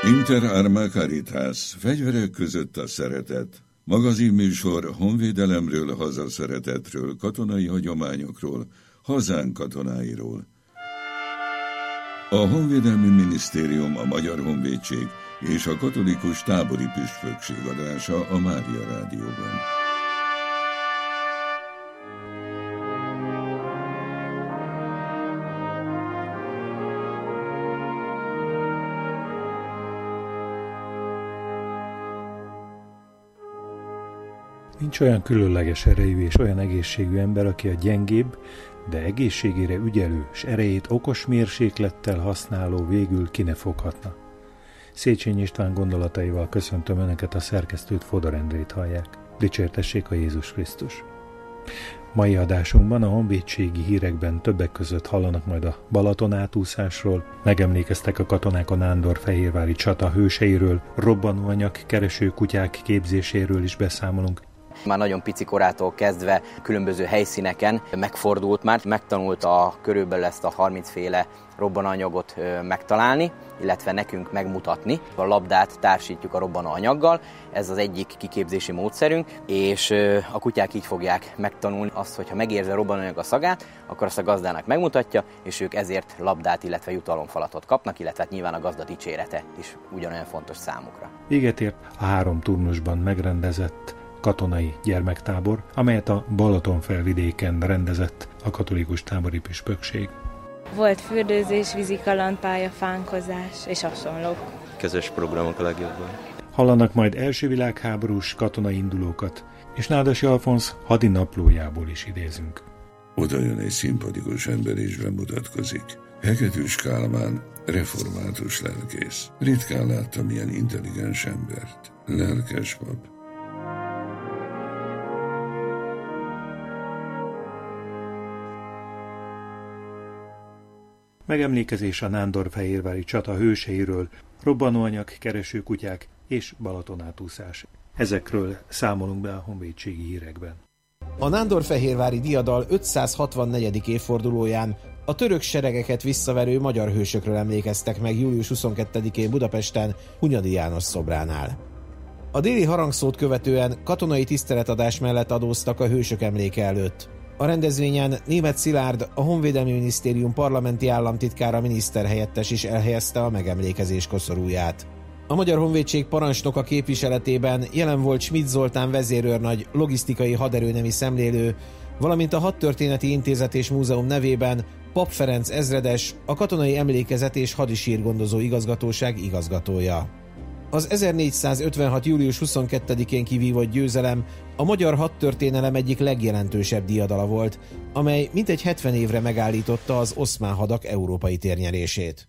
Inter Arma Caritas, fegyverek között a szeretet. Magazinműsor honvédelemről, hazaszeretetről, katonai hagyományokról, hazánk katonáiról. A Honvédelmi Minisztérium, a Magyar Honvédség és a Katolikus Tábori Püspökség adása a Mária Rádióban. Nincs olyan különleges erejű és olyan egészségű ember, aki a gyengébb, de egészségére ügyelő és erejét okos mérséklettel használó végül ki ne foghatna. Széchenyi István gondolataival köszöntöm Önöket, a szerkesztőt, Fodor Endrét hallják. Dicsértessék a Jézus Krisztus! Mai adásunkban a honvédségi hírekben többek között hallanak majd a Balaton átúszásról, megemlékeztek a katonák a nándorfehérvári csata hőseiről, robbanóanyag kereső kutyák képzéséről is beszámolunk. Már nagyon pici korától kezdve különböző helyszíneken megfordult már, megtanulta körülbelül ezt a 30 féle robbanóanyagot megtalálni, illetve nekünk megmutatni. A labdát társítjuk a robbanóanyaggal, ez az egyik kiképzési módszerünk, és a kutyák így fogják megtanulni azt, hogyha megérzi a robbanóanyag a szagát, akkor azt a gazdának megmutatja, és ők ezért labdát, illetve jutalomfalatot kapnak, illetve nyilván a gazda dicsérete is ugyanolyan fontos számukra. Véget ért a 3 turnusban megrendezett katonai gyermektábor, amelyet a Balatonfelvidéken rendezett a Katolikus Tábori Püspökség. Volt fürdőzés, vízikalandpálya, fánkozás és hasonlók. Közös programok a legjobban. Hallanak majd első világháborús katonai indulókat, és Nádasi Alfonsz hadinaplójából is idézünk. Oda jön egy szimpatikus ember és bemutatkozik. Hegedűs Kálmán, református lelkész. Ritkán láttam ilyen intelligens embert. Lelkes pap. Megemlékezés a nándorfehérvári csata hőseiről, robbanóanyag kereső kutyák és Balatonátúszás. Ezekről számolunk be a honvédségi hírekben. A nándorfehérvári diadal 564. évfordulóján a török seregeket visszaverő magyar hősökről emlékeztek meg július 22-én Budapesten, Hunyadi János szobránál. A déli harangszót követően katonai tiszteletadás mellett adóztak a hősök emléke előtt. A rendezvényen Németh Szilárd, a Honvédelmi Minisztérium parlamenti államtitkára miniszterhelyettes is elhelyezte a megemlékezés koszorúját. A Magyar Honvédség parancsnoka képviseletében jelen volt Schmidt Zoltán vezérőrnagy, logisztikai haderőnemi szemlélő, valamint a Hadtörténeti Intézet és Múzeum nevében Pap Ferenc ezredes, a Katonai Emlékezet és Hadisírgondozó Igazgatóság igazgatója. Az 1456. július 22-én kivívott győzelem a magyar hadtörténelem egyik legjelentősebb diadala volt, amely mintegy 70 évre megállította az oszmán hadak európai térnyerését.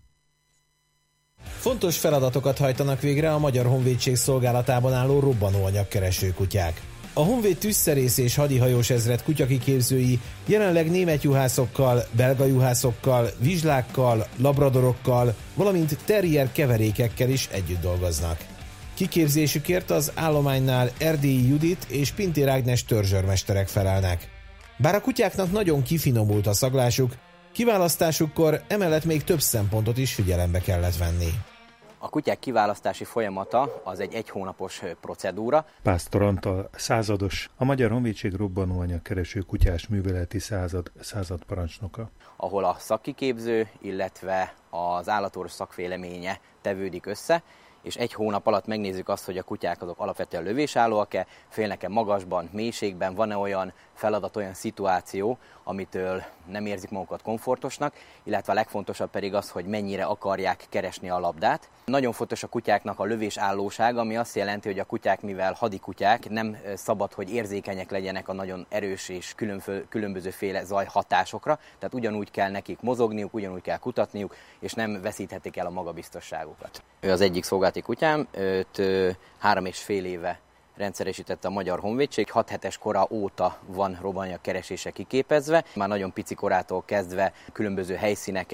Fontos feladatokat hajtanak végre a Magyar Honvédség szolgálatában álló robbanóanyagkereső kutyák. A Honvéd tűzszerész és hadihajós ezred kutyakiképzői jelenleg német juhászokkal, belga juhászokkal, vizslákkal, labradorokkal, valamint terrier keverékekkel is együtt dolgoznak. Kiképzésükért az állománynál Erdélyi Judit és Pintér Ágnes törzsőrmesterek felelnek. Bár a kutyáknak nagyon kifinomult a szaglásuk, kiválasztásukkor emellett még több szempontot is figyelembe kellett venni. A kutyák kiválasztási folyamata az egy hónapos procedúra. Pásztor Antal százados, a Magyar Honvédség robbanóanyag kereső kutyás műveleti századparancsnoka. Ahol a szakkiképző, illetve az állatorvos szakvéleménye tevődik össze, és 1 hónap alatt megnézzük azt, hogy a kutyák azok alapvetően lövésállóak-e, félnek-e magasban, mélységben, van-e olyan feladat, olyan szituáció, amitől nem érzik magukat komfortosnak, illetve a legfontosabb pedig az, hogy mennyire akarják keresni a labdát. Nagyon fontos a kutyáknak a lövésállóság, ami azt jelenti, hogy a kutyák, mivel hadikutyák, nem szabad, hogy érzékenyek legyenek a nagyon erős és különbözőféle zajhatásokra, tehát ugyanúgy kell nekik mozogniuk, ugyanúgy kell kutatniuk, és nem veszíthetik el a magabiztosságukat. Ő az egyik szolgálati kutyám, őt 3,5 éve rendszeresítette a Magyar Honvédség. 6 hetes kora óta van robbanóanyag keresése kiképezve. Már nagyon pici korától kezdve különböző helyszíneken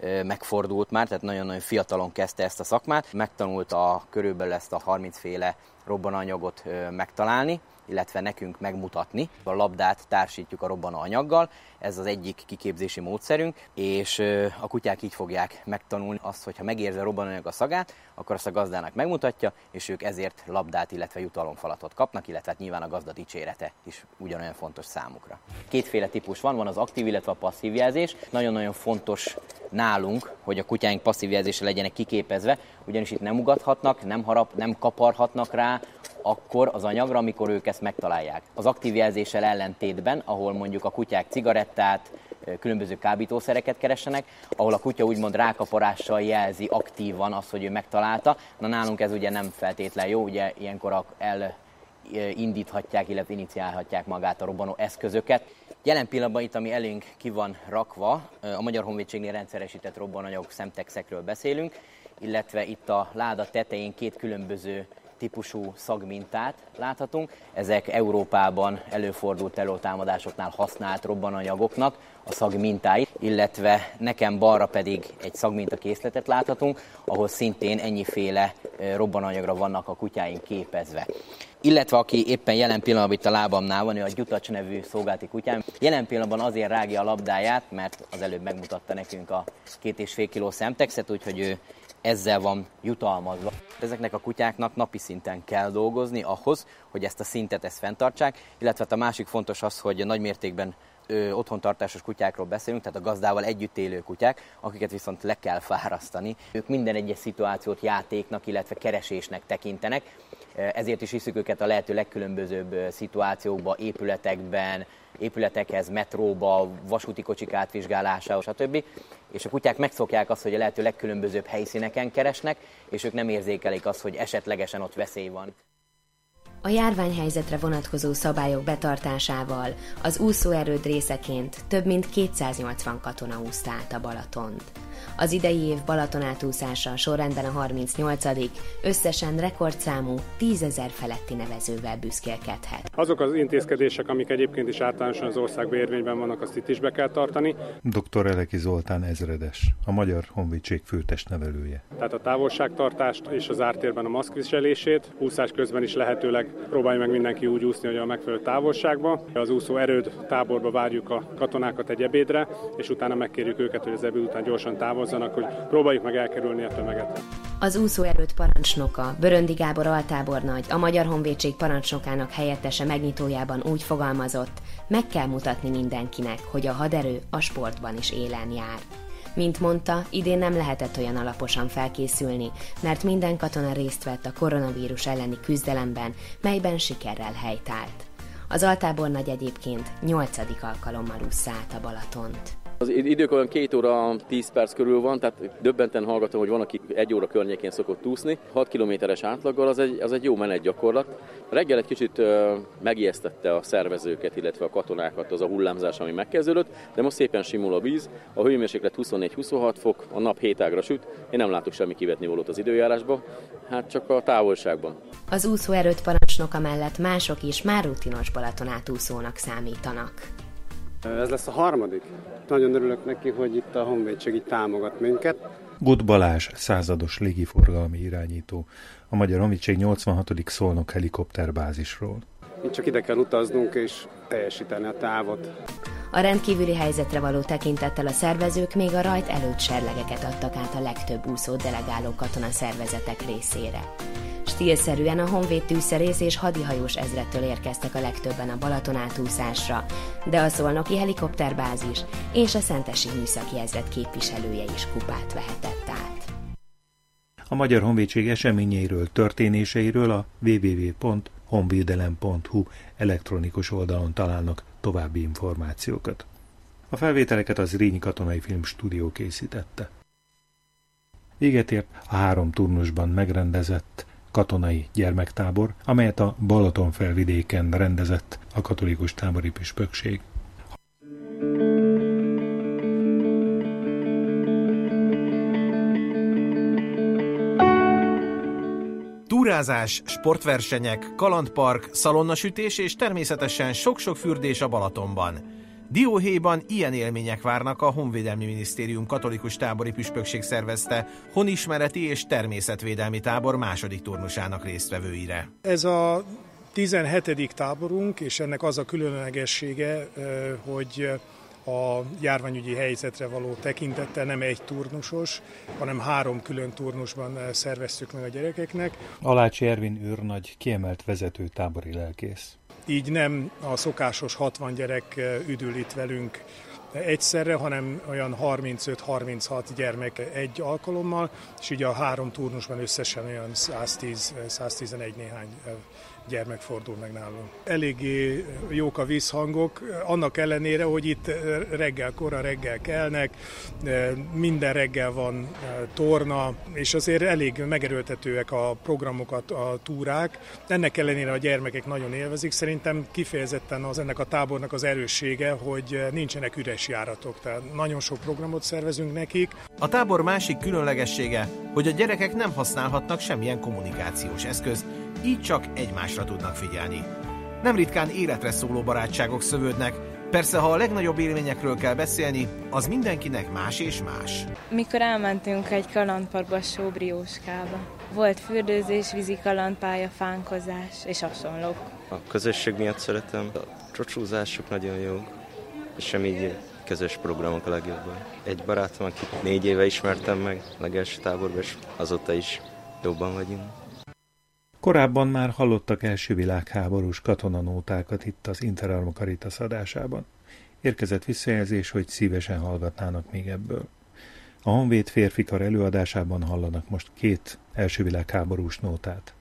megfordult már, tehát nagyon-nagyon fiatalon kezdte ezt a szakmát. Megtanulta körülbelül ezt a 30 féle robbanóanyagot megtalálni, illetve nekünk megmutatni. A labdát társítjuk a robbanóanyaggal, ez az egyik kiképzési módszerünk, és a kutyák így fogják megtanulni azt, hogy ha megérzi a robbanóanyag a szagát, akkor azt a gazdának megmutatja, és ők ezért labdát, illetve jutalomfalatot kapnak, illetve nyilván a gazda dicsérete is ugyanolyan fontos számukra. Kétféle típus van az aktív, illetve a passzív jelzés. Nagyon-nagyon fontos nálunk, hogy a kutyáink passzív jelzésre legyenek kiképezve, ugyanis itt nem ugathatnak, nem kaparhatnak rá akkor az anyagra, amikor ők ezt megtalálják. Az aktív jelzéssel ellentétben, ahol mondjuk a kutyák cigarettát, különböző kábítószereket keressenek, ahol a kutya úgymond rákaparással jelzi aktívan azt, hogy ő megtalálta. Na nálunk ez ugye nem feltétlen jó, ugye ilyenkor elindíthatják, illetve iniciálhatják magát a robbanó eszközöket. Jelen pillanatban itt, ami elénk ki van rakva, a Magyar Honvédségnél rendszeresített robbanóanyagok szemtexekről beszélünk, illetve itt a láda tetején két különböző típusú szagmintát láthatunk. Ezek Európában előfordult terrortámadásoknál használt robbanóanyagoknak a szagmintáit, illetve nekem balra pedig egy szagmintakészletet láthatunk, ahol szintén ennyiféle robbanóanyagra vannak a kutyáink képezve. Illetve aki éppen jelen pillanatban itt a lábamnál van, ő a Gyutacs nevű szolgálati kutyám. Jelen pillanatban azért rágja a labdáját, mert az előbb megmutatta nekünk a 2,5 kg szemtexet, úgyhogy ő ezzel van jutalmazva. Ezeknek a kutyáknak napi szinten kell dolgozni ahhoz, hogy ezt a szintet fenntartsák, illetve a másik fontos az, hogy nagy mértékben otthontartásos kutyákról beszélünk, tehát a gazdával együtt élő kutyák, akiket viszont le kell fárasztani. Ők minden egyes szituációt játéknak, illetve keresésnek tekintenek, ezért is hiszük őket a lehető legkülönbözőbb szituációkba, épületekhez, metróba, vasúti kocsik átvizsgálásához, stb. És a kutyák megszokják azt, hogy a lehető legkülönbözőbb helyszíneken keresnek, és ők nem érzékelik azt, hogy esetlegesen ott veszély van. A járványhelyzetre vonatkozó szabályok betartásával az úszóerőd részeként több mint 280 katona úszta át a Balatont. Az idei év Balatonátúszása sorrendben a 38. összesen rekordszámú 10 000 feletti nevezővel büszkélkedhet. Azok az intézkedések, amik egyébként is általánosan az országban érvényben vannak, azt itt is be kell tartani. Dr. Eleki Zoltán ezredes, a Magyar Honvédség főtestnevelője. Tehát a távolságtartást és az ártérben a maszkviselését, úszás közben is lehetőleg próbálja meg mindenki úgy úszni, hogy a megfelelő távolságban. Az úszó erőd táborba várjuk a katonákat egy ebédre, és utána megkérjük őket, hogy az ebéd után gyorsan távozzanak, hogy próbáljuk meg elkerülni a tömeget. Az úszóerőd parancsnoka, Böröndi Gábor altábornagy, a Magyar Honvédség parancsnokának helyettese megnyitójában úgy fogalmazott, meg kell mutatni mindenkinek, hogy a haderő a sportban is élen jár. Mint mondta, idén nem lehetett olyan alaposan felkészülni, mert minden katona részt vett a koronavírus elleni küzdelemben, melyben sikerrel helytált. Az altábornagy egyébként 8. alkalommal ússza át a Balatont. Az idők olyan 2 óra 10 perc körül van, tehát döbbenten hallgatom, hogy van, aki 1 óra környékén szokott úszni. 6 kilométeres átlaggal az egy jó menet gyakorlat. Reggel egy kicsit megijesztette a szervezőket, illetve a katonákat az a hullámzás, ami megkezdődött, de most szépen simul a víz, a hőmérséklet 24-26 fok, a nap 7 ágra süt, én nem látok semmi kivetnivalót az időjárásban, hát csak a távolságban. Az úszóerőd parancsnoka mellett mások is már rutinos Balatonátúszónak számítanak. Ez lesz a 3. Nagyon örülök neki, hogy itt a Honvédség így támogat minket. Gutt Balázs, százados légiforgalmi irányító, a Magyar Honvédség 86. Szolnok helikopterbázisról. Itt csak ide kell utaznunk és teljesíteni a távot. A rendkívüli helyzetre való tekintettel a szervezők még a rajt előtt serlegeket adtak át a legtöbb úszót delegáló katonaszervezetek részére. Stílszerűen a Honvéd tűzszerész és hadihajós ezredtől érkeztek a legtöbben a Balatonátúszásra, de a szolnoki helikopterbázis és a szentesi műszaki ezred képviselője is kupát vehetett át. A Magyar Honvédség eseményeiről, történéseiről a www.honvédelem.hu elektronikus oldalon találnak további információkat. A felvételeket az Zrínyi Katonai Filmstúdió készítette. Véget ért a 3 turnusban megrendezett katonai gyermektábor, amelyet a Balatonfelvidéken rendezett a katolikus tábori püspökség. Túrázás, sportversenyek, kalandpark, szalonnasütés és természetesen sok-sok fürdés a Balatonban. Dióhéjban ilyen élmények várnak. A Honvédelmi Minisztérium katolikus tábori püspökség szervezte honismereti és természetvédelmi tábor második turnusának résztvevőire. Ez a 17. táborunk, és ennek az a különlegessége, hogy a járványügyi helyzetre való tekintettel nem egy turnusos, hanem 3 külön turnusban szerveztük meg a gyerekeknek. Alácsi Ervin őrnagy kiemelt vezető tábori lelkész. Így nem a szokásos 60 gyerek üdül itt velünk egyszerre, hanem olyan 35-36 gyermek egy alkalommal, és így a 3 turnusban összesen olyan 110-111 néhány gyermek fordul meg nálunk. Eléggé jók a vízhangok, annak ellenére, hogy itt reggel kelnek, minden reggel van torna, és azért elég megerőltetőek a programokat, a túrák. Ennek ellenére a gyermekek nagyon élvezik. Szerintem kifejezetten ennek a tábornak az erőssége, hogy nincsenek üres járatok, tehát nagyon sok programot szervezünk nekik. A tábor másik különlegessége, hogy a gyerekek nem használhatnak semmilyen kommunikációs eszközt, így csak egymásra tudnak figyelni. Nem ritkán életre szóló barátságok szövődnek, persze ha a legnagyobb élményekről kell beszélni, az mindenkinek más és más. Mikor elmentünk egy kalandparkba, Sóbrióskába, volt fürdőzés, vízikalandpálya, fánkozás és hasonlók. A közösség miatt szeretem, a csocsúzások nagyon jók, és sem így közös programok a legjobban. Egy barátom, akit 4 éve ismertem meg legelső táborban, és azóta is jobban vagyunk. Korábban már hallottak első világháborús katonanótákat itt az Interarma Caritas adásában. Érkezett visszajelzés, hogy szívesen hallgatnának még ebből. A Honvéd férfikar előadásában hallanak most 2 első világháborús nótát.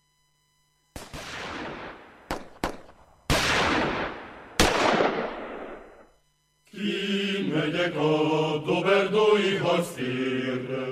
Kimegyek a doberdói harctérre,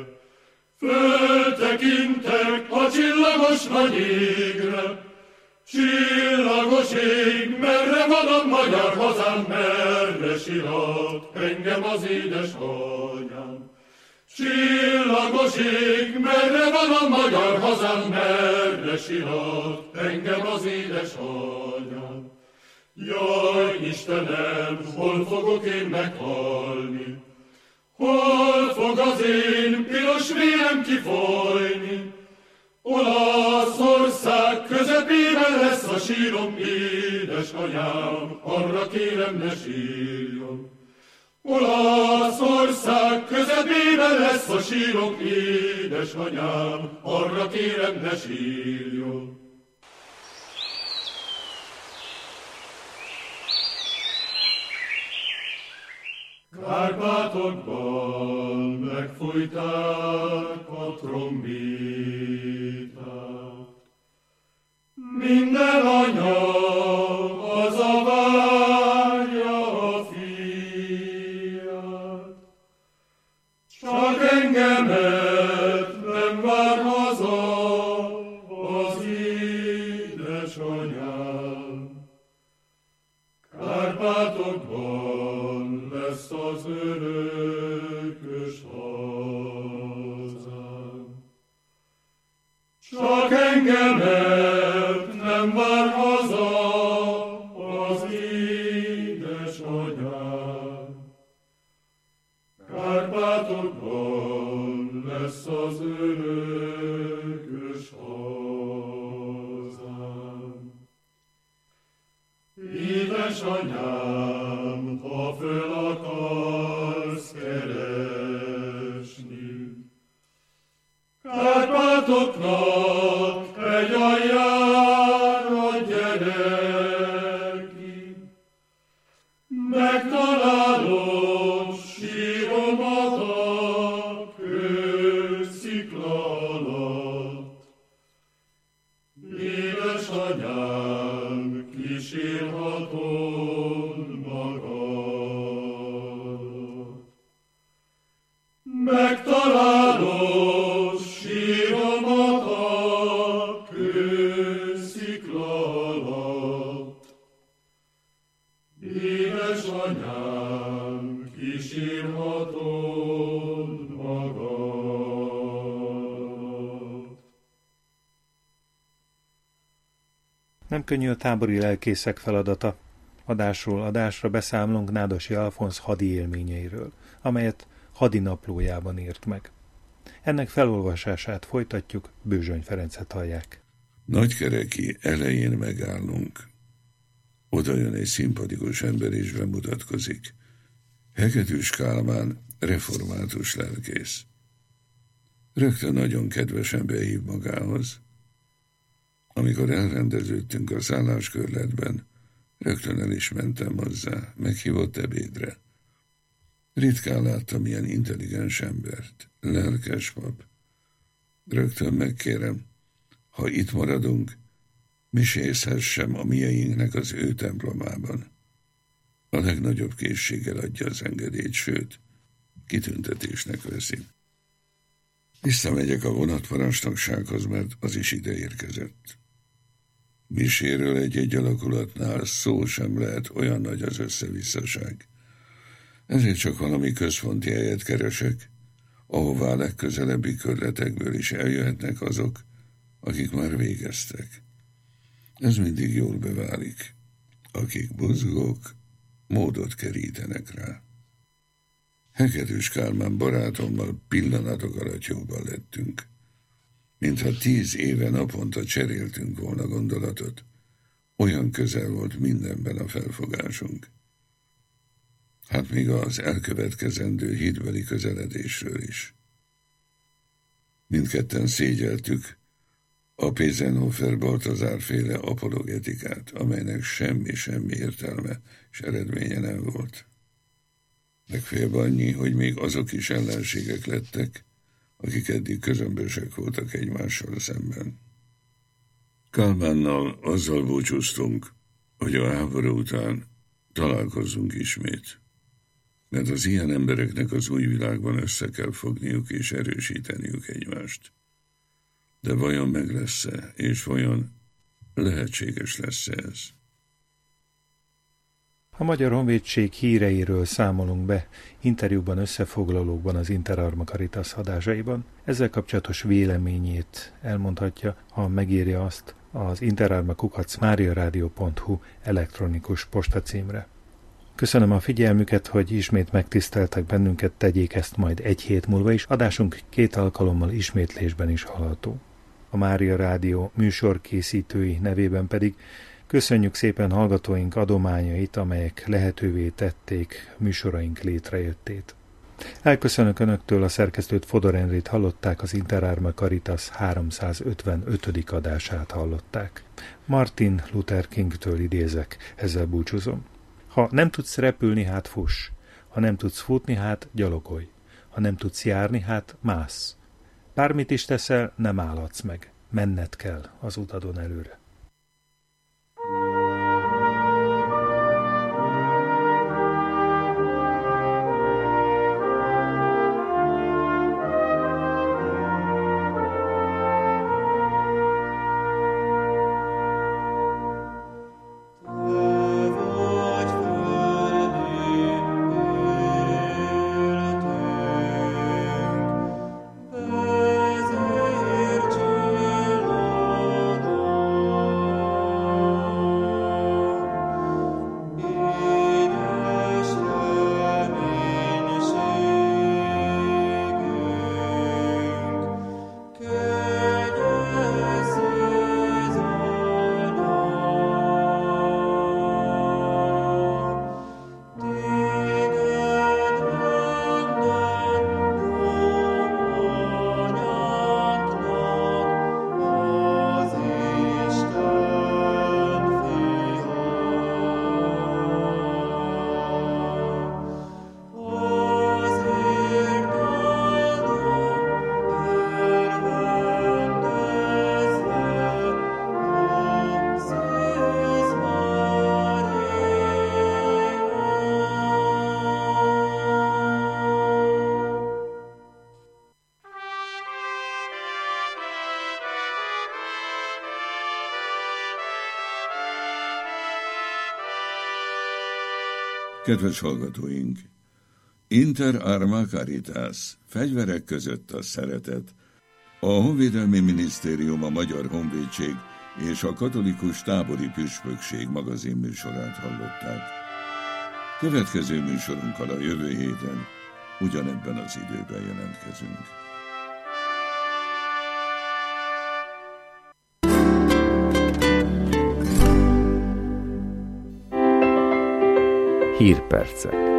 föltekintek a csillagos nagy égre. Csillagos ég, merre van a magyar hazám, merre sirat engem az édesanyám. Csillagos ég, merre van a magyar hazám, merre sirat engem az édesanyám. Jaj, Istenem, hol fogok én meghalni? Hol fog az én piros vérem kifolyni? Olaszország közepében lesz a sírom, édesanyám, arra kérem ne sírjon. Olaszország közepében lesz a sírom, édesanyám, arra kérem ne sírjon. Kárpátokban megfújták a trombitát. Minden anya haza várja a fiát. Csak engemet nem vár haza az édesanyám. Kárpátokban lesz az örökös hazám. Csak engemet nem vár haza az édesanyám. Kárpátokban lesz az örökös hazám. Édesanyám, ha föl akarsz keresni, Kárpátoknak egy aljára gyere ki, megtalálod síromat a kőszikla alatt. Édesanyám, kísérhatod magadat. Megtalálod síromat a kőszikla alatt. Édesanyám, kísérhatod magadat. Nem könnyű a tábori lelkészek feladata. Adásról adásra beszámolunk Nádasi Alfonz hadi élményeiről, amelyet hadi naplójában írt meg. Ennek felolvasását folytatjuk, Bőzsöny Ferencet hallják. Nagykereki elején megállunk. Oda jön egy szimpatikus ember és bemutatkozik. Hegedűs Kálmán, református lelkész. Rögtön nagyon kedvesen behív magához. Amikor elrendeződtünk a szálláskörletben, rögtön el is mentem hozzá, meghívott ebédre. Ritkán láttam ilyen intelligens embert, lelkes pap. Rögtön megkérem, ha itt maradunk, misézhessem a mieinknek az ő templomában. A legnagyobb készséggel adja az engedélyt, sőt, kitüntetésnek veszi. Visszamegyek a vonatparancsnoksághoz, mert az is ide érkezett. Miséről egy-egy alakulatnál szó sem lehet, olyan nagy az összevisszaság. Ezért csak valami központi helyet keresek, ahová a legközelebbi körletekből is eljöhetnek azok, akik már végeztek. Ez mindig jól beválik. Akik buzgók, módot kerítenek rá. Hegedűs Kálmán barátommal pillanatok alatt jóban lettünk. Mintha 10 éve naponta cseréltünk volna gondolatot, olyan közel volt mindenben a felfogásunk. Hát még az elkövetkezendő hitbeli közeledésről is. Mindketten szégyeltük a Pézenhofer-Baltazár-féle apologetikát, amelynek semmi értelme és eredménye nem volt. Legfeljebb annyi, hogy még azok is ellenségek lettek, akik eddig közömbösek voltak egymással szemben. Kálmánnal azzal búcsúztunk, hogy a háború után találkozzunk ismét, mert az ilyen embereknek az új világban össze kell fogniuk és erősíteniük egymást. De vajon meg lesz-e, és vajon lehetséges lesz-e ez? A Magyar Honvédség híreiről számolunk be interjúban, összefoglalókban az Interarma Caritas adásaiban. Ezzel kapcsolatos véleményét elmondhatja, ha megírja azt az interarma@mariaradio.hu elektronikus postacímre. Köszönöm a figyelmüket, hogy ismét megtiszteltek bennünket, tegyék ezt majd egy hét múlva is. Adásunk 2 alkalommal ismétlésben is hallható. A Mária Rádió műsorkészítői nevében pedig köszönjük szépen hallgatóink adományait, amelyek lehetővé tették műsoraink létrejöttét. Elköszönök Önöktől, a szerkesztőt, Fodor Endrét hallották, az Interarma Caritas 355. adását hallották. Martin Luther Kingtől idézek, ezzel búcsúzom. Ha nem tudsz repülni, hát fuss. Ha nem tudsz futni, hát gyalogolj. Ha nem tudsz járni, hát mász. Bármit is teszel, nem álladsz meg. Menned kell az utadon előre. Kedves hallgatóink! Interarma Caritas, fegyverek között a szeretet. A Honvédelmi Minisztérium, a Magyar Honvédség és a katolikus tábori püspökség magazin műsorát hallották. Következő műsorunkkal a jövő héten ugyanebben az időben jelentkezünk. Hírpercek.